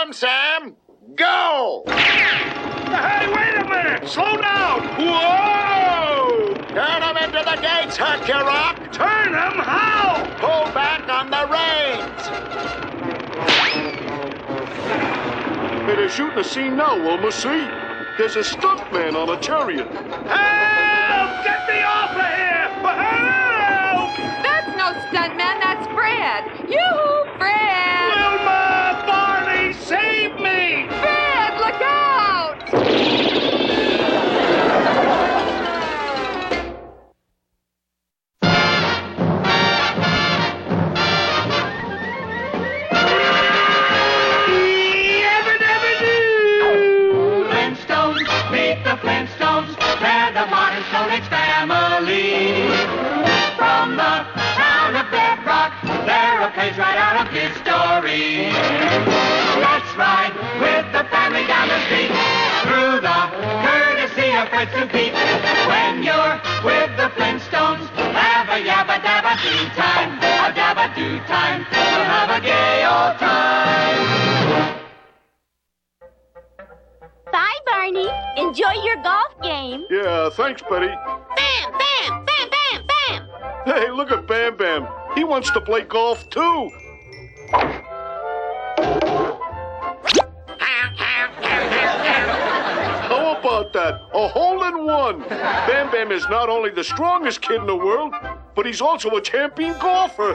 'em, Sam. Go! Hey, wait a minute! Slow down! Whoa! Turn 'em into the gates, Hercurock. Turn them? How? Pull back on the reins. Hey, they're shooting a scene now, Wilma, see? There's a stuntman on a chariot. Help! Get me off of here! Help! That's no stuntman, that's Fred. Yoo-hoo, Fred! Wilma! Barney, save me! Fred, look out! Flintstones, meet the Flintstones. They're the modern Stone Age family. From the town of Bedrock, they're a page right out of history. Let's ride with the family down the street through the courtesy of Fred and Pete. When you're with the Flintstones, have a yabba dabba do time, a dabba do time. We'll have a gay old time. Bye, Barney. Enjoy your golf game. Yeah, thanks, Betty. Bam, bam, bam, bam, bam. Hey, look at Bam Bam. He wants to play golf, too. How about that? A hole-in-one. Bam Bam is not only the strongest kid in the world, but he's also a champion golfer.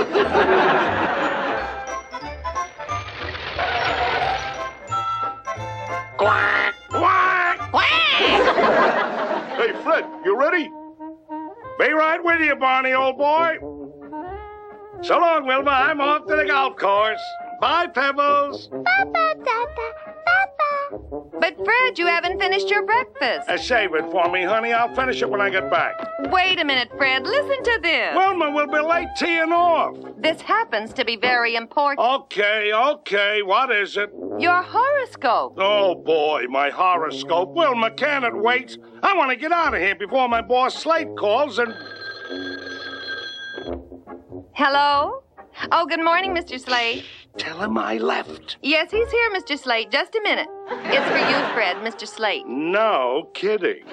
Quack, quack, quack. Hey, Fred, you ready? Be right with you, Barney, old boy. So long, Wilma. I'm off to the golf course. Bye, Pebbles. Papa, Papa, Papa. But Fred, you haven't finished your breakfast. Save it for me, honey. I'll finish it when I get back. Wait a minute, Fred. Listen to this. Wilma will be late teeing off. This happens to be very important. Okay. What is it? Your horoscope. Oh, boy, my horoscope. Wilma, can it wait? I want to get out of here before my boss Slate calls and... Hello? Oh, good morning, Mr. Slate. Tell him I left. Yes, he's here, Mr. Slate. Just a minute. It's for you, Fred, Mr. Slate. No kidding.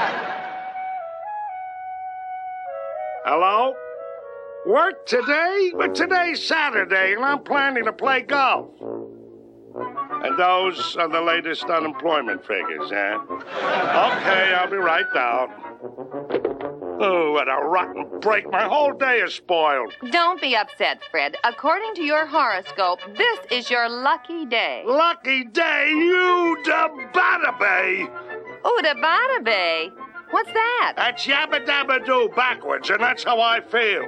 Hello? Work today? But today's Saturday, and I'm planning to play golf. And those are the latest unemployment figures, huh? Okay, I'll be right down. Oh, what a rotten break. My whole day is spoiled. Don't be upset, Fred. According to your horoscope, this is your lucky day. Lucky day, you da-bada-bay. Udabadabe? What's that? That's yabba-dabba-doo backwards, and that's how I feel.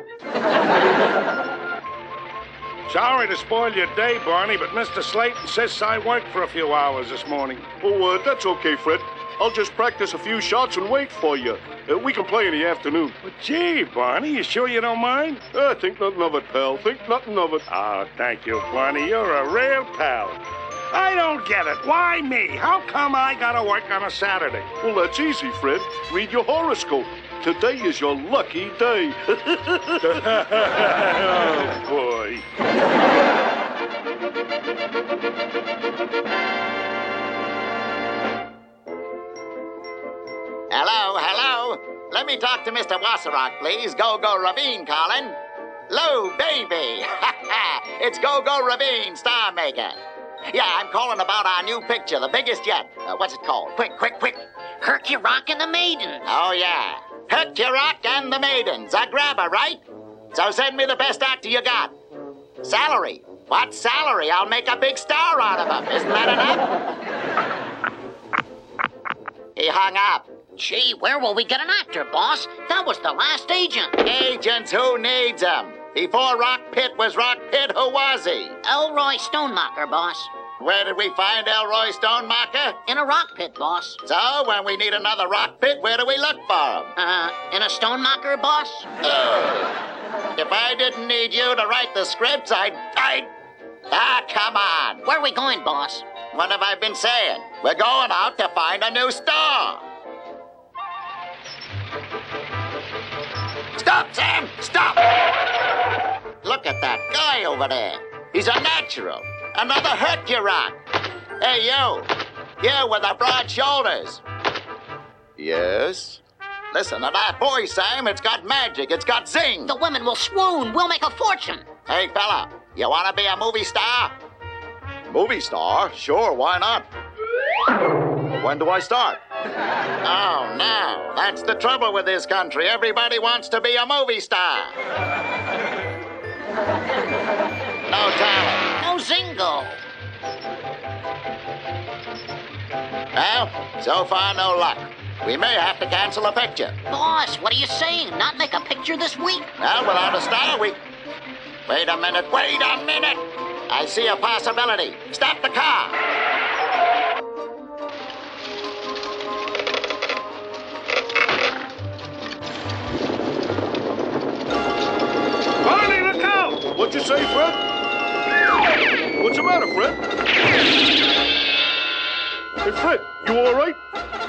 Sorry to spoil your day, Barney, but Mr. Slate insists I work for a few hours this morning. Oh, that's okay, Fred. I'll just practice a few shots and wait for you. We can play in the afternoon. But gee, Barney, you sure you don't mind? Think nothing of it, pal. Think nothing of it. Oh, thank you, Barney. You're a real pal. I don't get it. Why me? How come I gotta work on a Saturday? Well, that's easy, Fred. Read your horoscope. Today is your lucky day. Oh, boy. Hello. Let me talk to Mr. Wasserrock, please. Go-Go Ravine calling. Hello, baby. It's Go-Go Ravine, Star Maker. Yeah, I'm calling about our new picture, the biggest yet. What's it called? Quick. Hercurock and the Maiden. Oh, yeah. Hercurock and the Maidens. A grabber, right? So send me the best actor you got. Salary. What salary? I'll make a big star out of him. Isn't that enough? He hung up. Gee, where will we get an actor, boss? That was the last agent. Agents, who needs them? Before Rock Pitt was Rock Pitt, who was he? Elroy Stonemacher, boss. Where did we find Elroy Stonemacher? In a rock pit, boss. So, when we need another Rock Pitt, where do we look for him? In a Stonemacher, boss? If I didn't need you to write the scripts, I'd... Ah, come on. Where are we going, boss? What have I been saying? We're going out to find a new star. Stop, Sam! Stop! Look at that guy over there. He's a natural. Another Hercurock. Hey, you! You with the broad shoulders. Yes? Listen to that voice, Sam. It's got magic. It's got zing. The women will swoon. We'll make a fortune. Hey, fella, you want to be a movie star? Movie star? Sure, why not? When do I start? Oh, no. That's the trouble with this country. Everybody wants to be a movie star. No talent. No zingo. Well, so far, no luck. We may have to cancel a picture. Boss, what are you saying? Not make a picture this week? Well, without a star, we... Wait a minute. I see a possibility. Stop the car. Barney, look out! What'd you say, Fred? What's the matter, Fred? Hey, Fred, you all right?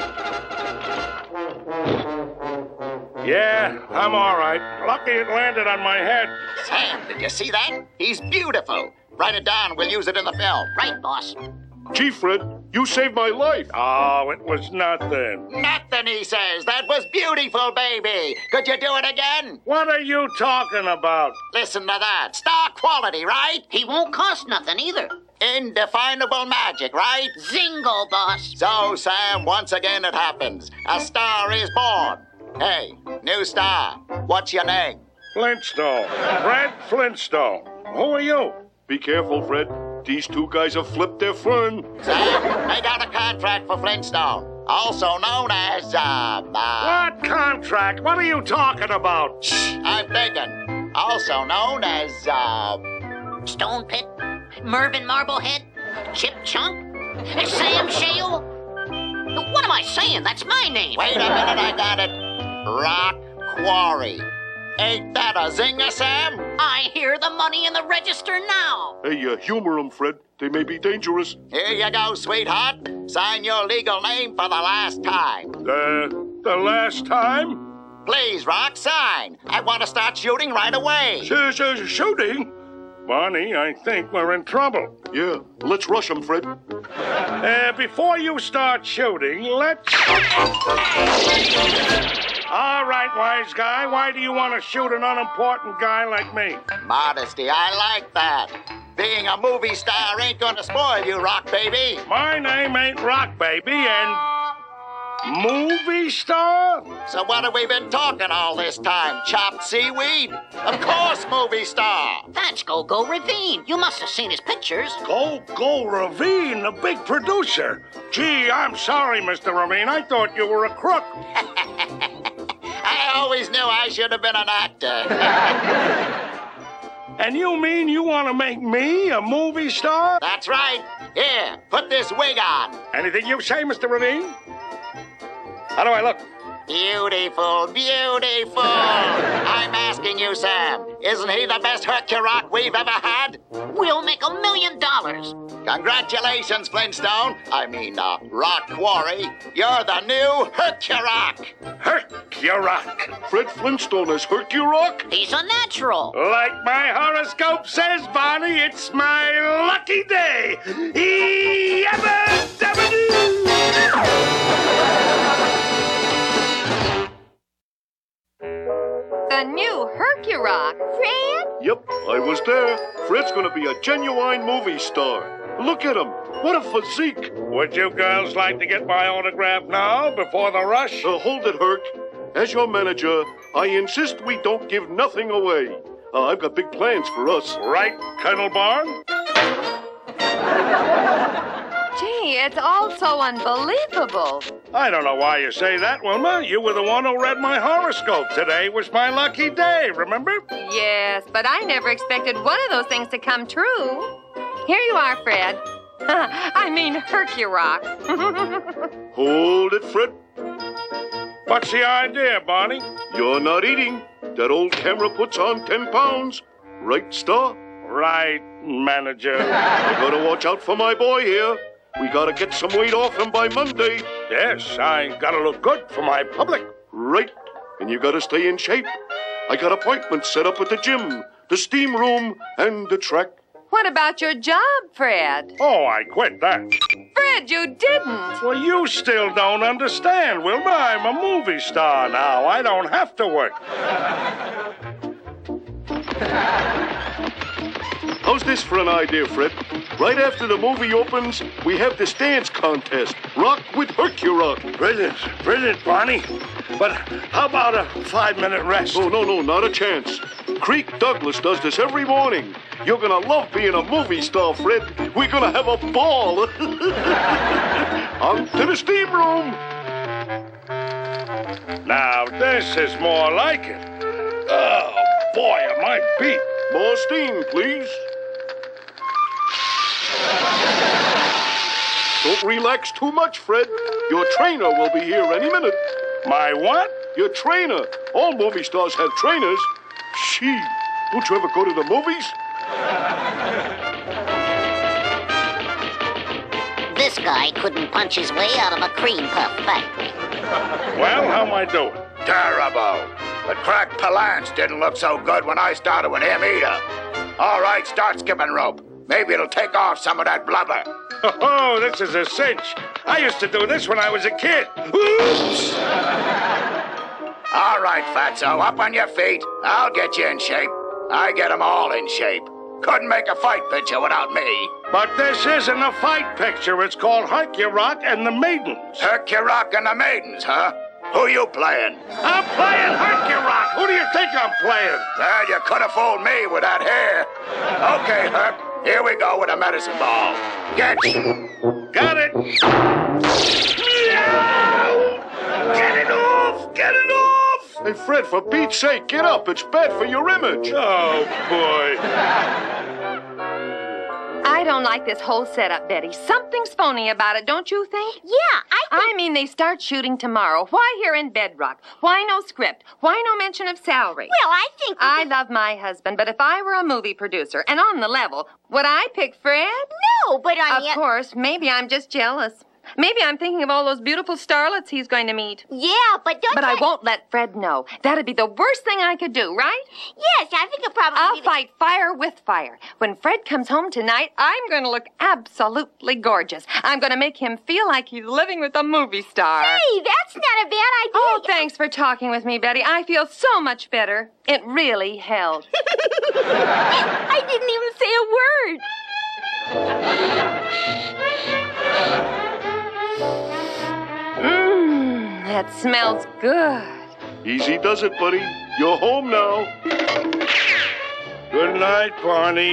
Yeah, I'm all right. Lucky it landed on my head. Sam, did you see that? He's beautiful. Write it down. We'll use it in the film. Right, boss. Gee, Fred, you saved my life. Oh, it was nothing. Nothing, he says. That was beautiful, baby. Could you do it again? What are you talking about? Listen to that. Star quality, right? He won't cost nothing either. Indefinable magic, right? Zingo, boss. So, Sam, once again it happens. A star is born. Hey, new star. What's your name? Flintstone. Fred Flintstone. Who are you? Be careful, Fred. These two guys have flipped their fern. Sam, I got a contract for Flintstone, also known as, What contract? What are you talking about? Shh, I'm thinking. Also known as, Stone Pit. Mervyn Marblehead. Chip Chunk. Sam Shale. What am I saying? That's my name. Wait a minute, I got it. Rock Quarry. Ain't that a zinger, Sam? I hear the money in the register now. Hey, humor them, Fred. They may be dangerous. Here you go, sweetheart. Sign your legal name for the last time. The last time? Please, Rock, sign. I want to start shooting right away. Shooting? Barney, I think we're in trouble. Yeah, let's rush them, Fred. Before you start shooting, let's... All right, wise guy, why do you want to shoot an unimportant guy like me? Modesty, I like that. Being a movie star ain't gonna spoil you, Rock Baby. My name ain't Rock Baby, and... Movie star? So what have we been talking all this time? Chopped seaweed? Of course, movie star. That's Go-Go Ravine. You must have seen his pictures. Go Ravine, the big producer. Gee, I'm sorry, Mr. Ravine. I thought you were a crook. I always knew I should have been an actor. And you mean you want to make me a movie star? That's right. Here, put this wig on. Anything you say, Mr. Ravine? How do I look? Beautiful, beautiful. I'm asking you, Sam, isn't he the best Hercurock we've ever had? We'll make $1 million. Congratulations, Flintstone. Rock Quarry. You're the new Hercurock. Hercurock. Fred Flintstone as Hercurock? He's a natural. Like my horoscope says, Barney, it's my lucky day. The new Hercurock. Fred? Yep, I was there. Fred's gonna be a genuine movie star. Look at him. What a physique. Would you girls like to get my autograph now, before the rush? Hold it, Herc. As your manager, I insist we don't give nothing away. I've got big plans for us. Right, Colonel Barn? Gee, it's all so unbelievable. I don't know why you say that, Wilma. You were the one who read my horoscope. Today was my lucky day, remember? Yes, but I never expected one of those things to come true. Here you are, Fred. I mean, Hercurock. Hold it, Fred. What's the idea, Barney? You're not eating. That old camera puts on 10 pounds. Right, Star? Right, manager. You gotta watch out for my boy here. We gotta get some weight off him by Monday. Yes, I gotta look good for my public. Right. And you gotta stay in shape. I got appointments set up at the gym, the steam room, and the track. What about your job, Fred? Oh, I quit that. Fred, you didn't. Well, you still don't understand, Wilma. I'm a movie star now. I don't have to work. How's this for an idea, Fred? Right after the movie opens, we have this dance contest. Rock with Hercurock. Brilliant, Barney. But how about a 5-minute rest? Oh, no, not a chance. Creek Douglas does this every morning. You're gonna love being a movie star, Fred. We're gonna have a ball. On to the steam room. Now, this is more like it. Oh, boy, am I beat. More steam, please. Don't relax too much, Fred. Your trainer will be here any minute. My what? Your trainer. All movie stars have trainers. Gee, don't you ever go to the movies? This guy couldn't punch his way out of a cream puff factory. Well, how am I doing? Terrible. But Crack Palance didn't look so good when I started with him either. All right, start skipping rope. Maybe it'll take off some of that blubber. Oh, this is a cinch. I used to do this when I was a kid. Oops! All right, Fatso, up on your feet. I'll get you in shape. I get 'em all in shape. Couldn't make a fight picture without me. But this isn't a fight picture. It's called Hercurock and the Maidens. Hercurock and the Maidens, huh? Who you playing? I'm playing Hercurock. Who do you think I'm playing? Well, you could have fooled me with that hair. Okay, Herc, here we go with a medicine ball. Get. Got it. Get it off! Get it off! Hey, Fred, for Pete's sake, get up. It's bad for your image. Oh, boy. I don't like this whole setup, Betty. Something's phony about it, don't you think? Yeah, I mean, they start shooting tomorrow. Why here in Bedrock? Why no script? Why no mention of salary? Well, I think... I love my husband, but if I were a movie producer and on the level, would I pick Fred? No, but on Of course. Maybe I'm just jealous. Maybe I'm thinking of all those beautiful starlets he's going to meet. Yeah, but don't... But I won't let Fred know. That'd be the worst thing I could do, right? Yes, I think it probably... I'll fight fire with fire. When Fred comes home tonight, I'm going to look absolutely gorgeous. I'm going to make him feel like he's living with a movie star. Hey, that's not a bad idea. Oh, thanks for talking with me, Betty. I feel so much better. It really helped. I didn't even say a word. That smells good. Easy does it, buddy. You're home now. Good night, Barney.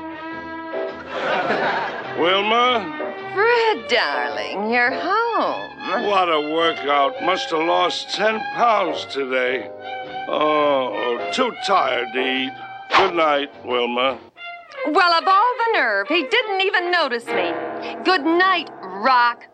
Wilma? Fred, darling, you're home. What a workout. Must have lost 10 pounds today. Oh, too tired to eat. Good night, Wilma. Well, of all the nerve, he didn't even notice me. Good night, Rock.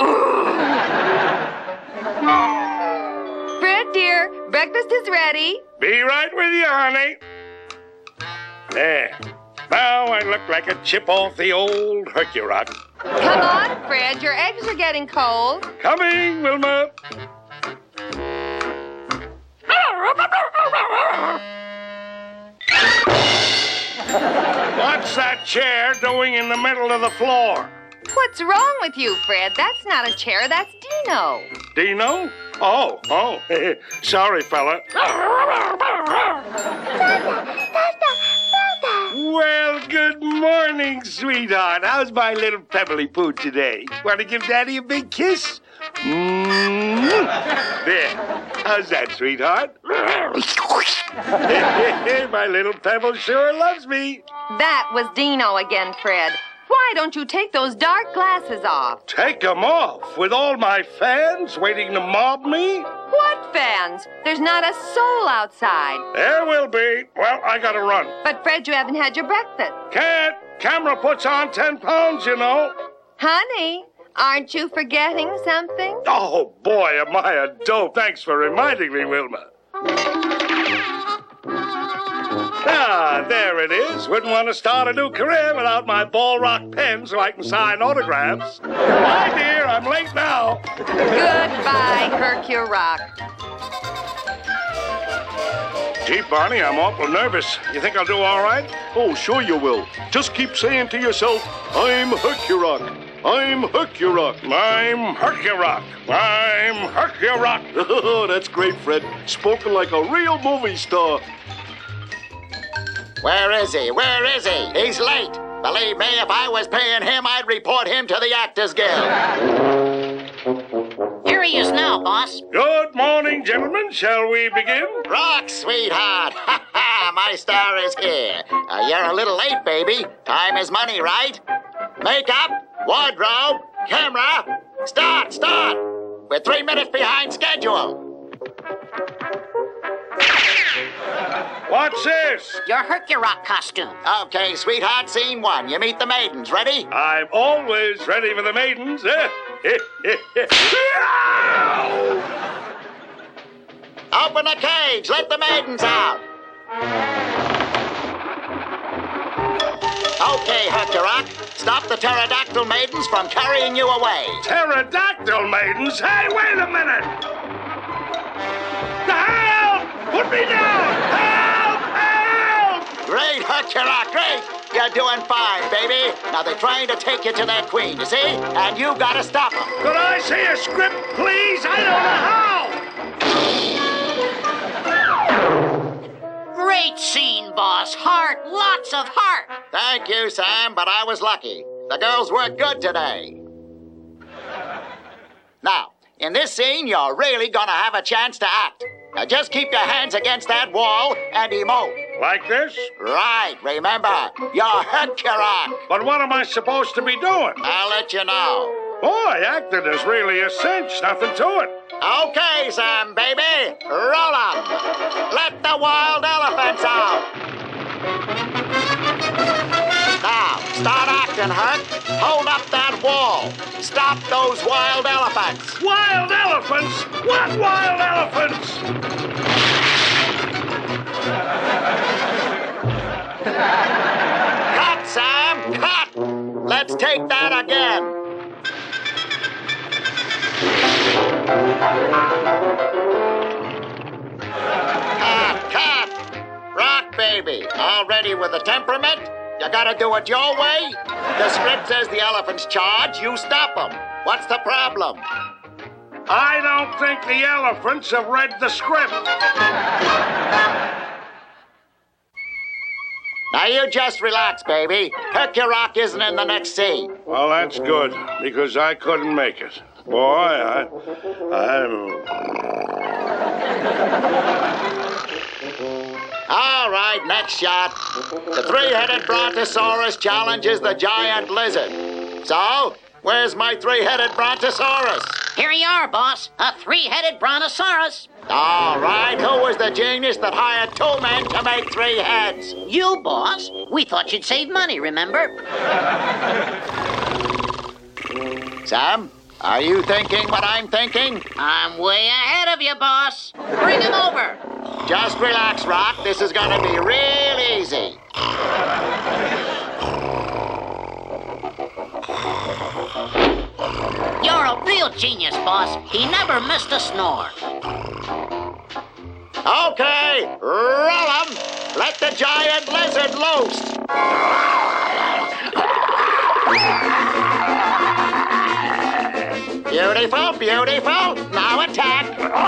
Fred, dear, breakfast is ready. Be right with you, honey. There. Now I look like a chip off the old Hercurock. Come on, Fred, your eggs are getting cold. Coming, Wilma. What's that chair doing in the middle of the floor? What's wrong with you, Fred? That's not a chair, that's Dino. Dino? Oh. Sorry, fella. Well, good morning, sweetheart. How's my little pebbly poo today? Want to give Daddy a big kiss? There. How's that, sweetheart? My little pebble sure loves me. That was Dino again, Fred. Why don't you take those dark glasses off? Take them off with all my fans waiting to mob me? What fans? There's not a soul outside. There will be. Well, I gotta run. But, Fred, you haven't had your breakfast. Can't. Camera puts on 10 pounds, you know. Honey, aren't you forgetting something? Oh, boy, am I a dope. Thanks for reminding me, Wilma. Ah, there it is. Wouldn't want to start a new career without my ball rock pen so I can sign autographs. Bye, dear. I'm late now. Goodbye, Hercurock. Gee, Barney, I'm awful nervous. You think I'll do all right? Oh, sure you will. Just keep saying to yourself, I'm Hercurock. I'm Hercurock. I'm Hercurock. I'm Hercurock. Oh, that's great, Fred. Spoken like a real movie star. Where is he? Where is he? He's late. Believe me, if I was paying him, I'd report him to the Actors Guild. Here he is now, boss. Good morning, gentlemen. Shall we begin? Rock, sweetheart. Ha ha, my star is here. You're a little late, baby. Time is money, right? Makeup, wardrobe, camera. Start. We're 3 minutes behind schedule. What's this? Your Hercurock costume. Okay, sweetheart, scene 1. You meet the maidens. Ready? I'm always ready for the maidens. Open the cage. Let the maidens out. Okay, Hercurock. Stop the pterodactyl maidens from carrying you away. Pterodactyl maidens? Hey, wait a minute! Help! Put me down! Help! Great, Hercurock, great. You're doing fine, baby. Now they're trying to take you to that queen, you see? And you gotta stop them. Could I see a script, please? I don't know how! Great scene, boss. Heart, lots of heart. Thank you, Sam, but I was lucky. The girls worked good today. Now, in this scene, you're really gonna have a chance to act. Now just keep your hands against that wall and emote. Like this? Right, remember, you're Hercurock. But what am I supposed to be doing? I'll let you know. Boy, acting is really a cinch. Nothing to it. Okay, Sam, baby. Roll 'em. Let the wild elephants out. Now, start acting, Herc. Hold up that wall. Stop those wild elephants. Wild elephants? What wild elephants? Cut, Sam, cut. Let's take that again. Cut. Rock, baby. All ready with the temperament? You gotta do it your way? The script says the elephants charge, you stop them. What's the problem? I don't think the elephants have read the script. Now you just relax, baby. Hercurock isn't in the next scene. Well, that's good, because I couldn't make it. Boy, All right, next shot. The three-headed brontosaurus challenges the giant lizard. So, where's my three-headed brontosaurus? Here you are, boss. A three-headed brontosaurus. All right, who was the genius that hired 2 men to make 3 heads? You, boss. We thought you'd save money, remember? Sam, are you thinking what I'm thinking? I'm way ahead of you, boss. Bring him over. Just relax, Rock. This is gonna be real easy. You're a real genius, boss. He never missed a snore. Okay, roll 'em. Let the giant lizard loose. Beautiful. Now attack.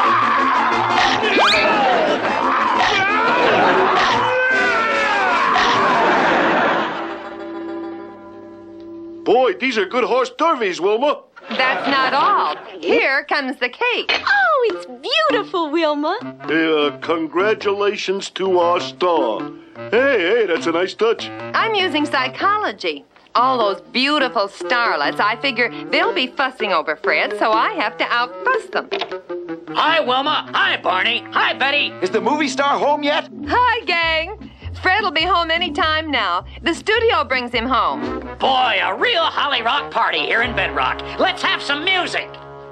Boy, these are good horse derbies, Wilma. That's not all. Here comes the cake. Oh, it's beautiful, Wilma. Congratulations to our star. Hey, that's a nice touch. I'm using psychology. All those beautiful starlets, I figure they'll be fussing over Fred, so I have to outfuss them. Hi, Wilma. Hi, Barney. Hi, Betty. Is the movie star home yet? Hi, gang. Fred'll be home any time now. The studio brings him home. Boy, a real Holly Rock party here in Bedrock. Let's have some music.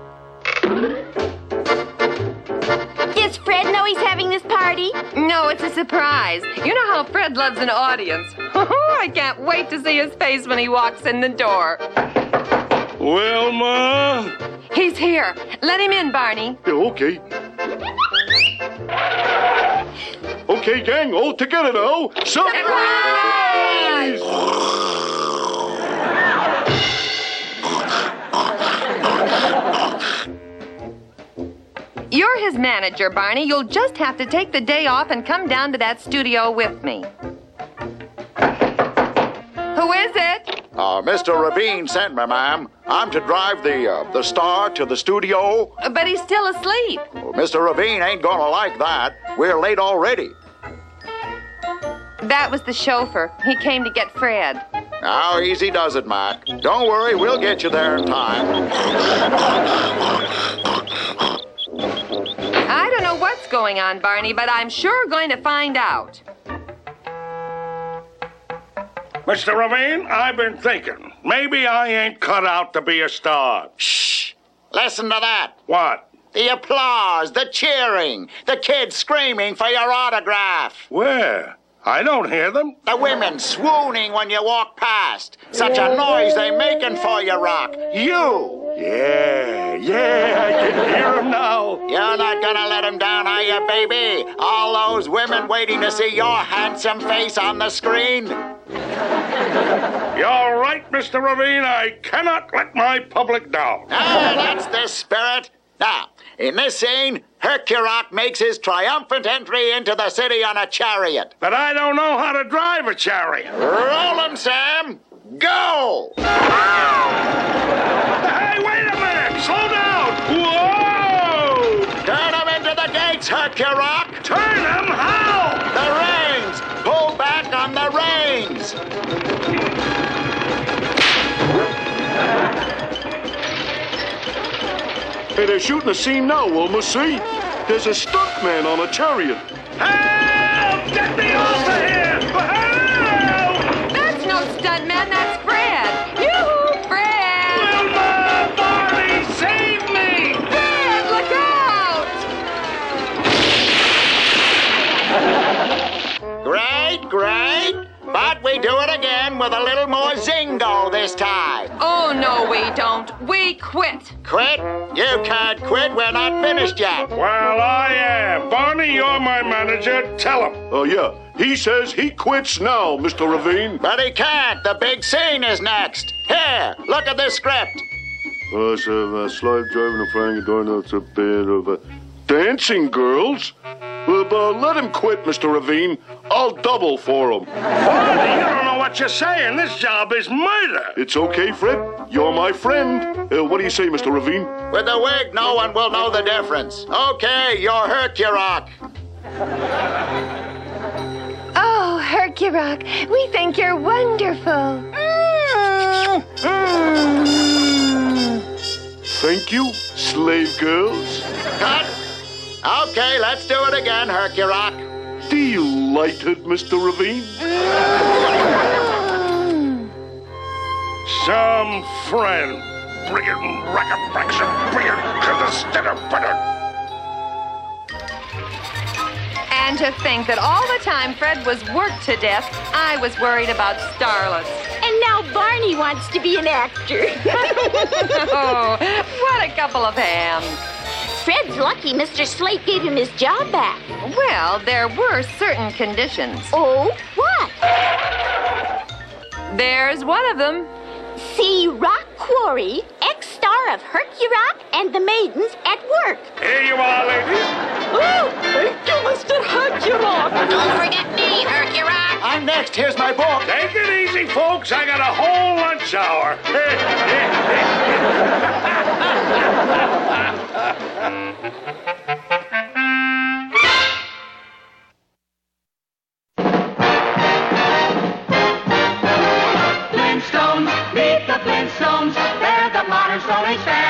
Does Fred know he's having this party? No, it's a surprise. You know how Fred loves an audience. I can't wait to see his face when he walks in the door. Wilma? He's here. Let him in, Barney. Yeah, okay. Okay, gang, all together now. Surprise! You're his manager, Barney. You'll just have to take the day off and come down to that studio with me. Who is it? Mr. Ravine sent me, ma'am. I'm to drive the star to the studio. But he's still asleep. Well, Mr. Ravine ain't gonna like that. We're late already. That was the chauffeur. He came to get Fred. Now, easy does it, Mac. Don't worry, we'll get you there in time. I don't know what's going on, Barney, but I'm sure going to find out. Mr. Ravine, I've been thinking. Maybe I ain't cut out to be a star. Shh! Listen to that. What? The applause, the cheering, the kids screaming for your autograph. Where? I don't hear them. The women swooning when you walk past. Such a noise they making for you, Rock. You! Yeah, I can hear them now. You're not gonna let them down, are you, baby? All those women waiting to see your handsome face on the screen. You're right, Mr. Ravine. I cannot let my public down. That's the spirit. Now, in this scene, Hercurock makes his triumphant entry into the city on a chariot. But I don't know how to drive a chariot. Roll him, Sam. Go! Hey, wait a minute! Slow down! Whoa! Turn him into the gates, Hercurock. Turn him? How? The reins. Pull back on the reins. Hey, they're shooting a scene now, Wilma, see? There's a stuntman on a chariot. Help! Get me off of here! Help! That's no stuntman, that's Fred. Yoo-hoo, Fred! Wilma! Barney, save me! Fred, look out! Great. But we do it again with a little more zingo this time. Oh, no, we don't. We quit. Quit? You can't quit. We're not finished yet. Well, I am. Barney, you're my manager. Tell him. Oh, yeah. He says he quits now, Mr. Ravine. But he can't. The big scene is next. Here, look at this script. Slide driving and flying a door. It's a bit of a... Dancing girls? Let him quit, Mr. Ravine. I'll double for him. Barney, you don't know what you're saying. This job is murder. It's okay, Fred. You're my friend. What do you say, Mr. Ravine? With the wig, no one will know the difference. Okay, you're Hercurock. Oh, Hercurock, we think you're wonderful. Thank you, slave girls. Cut. Okay, let's do it again, Hercurock. Delighted, Mr. Ravine. Some friend. Bring it, Rackabraxon. Bring it to the steady butter. And to think that all the time Fred was worked to death, I was worried about starlets. And now Barney wants to be an actor. Oh, what a couple of hands. Fred's lucky Mr. Slate gave him his job back. Well, there were certain conditions. Oh, what? There's one of them. See Rock Quarry, ex-star of Hercurock and the Maidens at work. Here you are, ladies. Oh, thank you, Mr. Hercurock. Don't forget me, Hercurock. I'm next. Here's my book. Take it easy, folks. I got a whole lunch hour. Flintstones, meet the Flintstones. They're the modern Stone Age family.